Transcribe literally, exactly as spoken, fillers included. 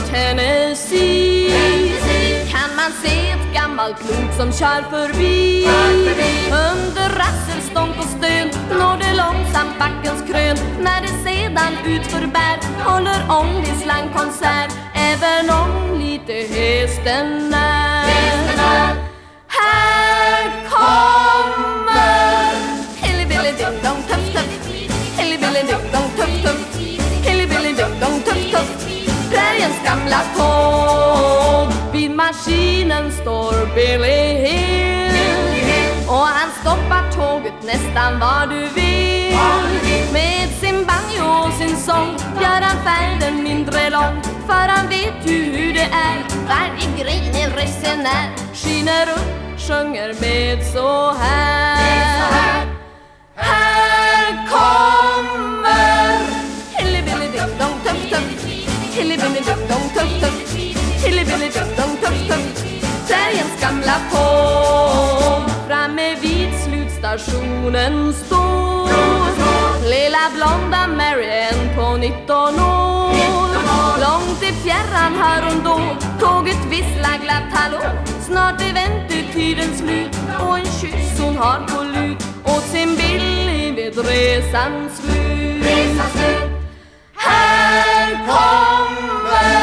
Tennessee. Kan man se ett gammalt lok som kör förbi, under rasselstånk och stön når det långsamt backens krön. När det sedan utför bär håller ånglislang konsert, även om lite hästen är. Här kommer Hilly-billy-ding-dong tuff-tuff, Hilly-billy-ding-dong tuff-tuff, Hilly-billy-ding-dong tuff-tuff. Präriens gamla tåg, vid maskinen står Billy Hill, och han stoppar tåget nästan var du vill. Med sin banjo och sin sång gör han färden mindre lång, för han vet ju hur det är. Varje grinig resenär skiner upp, sjunger med så här. Här kommer Hilly-billy-ding-dong tuff-tuff, Hilly-billy-ding-dong tuff-tuff, Hilly-billy-ding-dong tuff-tuff. Prärjens gamla tåg, framme vid slutstationen står lilla blonda Marianne på nitton år. Långt i fjärran hör hon då tåget vissla glatt hallå. Snart är väntetiden slut och en kyss hon har på lut åt sin Billy vid resans slut. Här kommer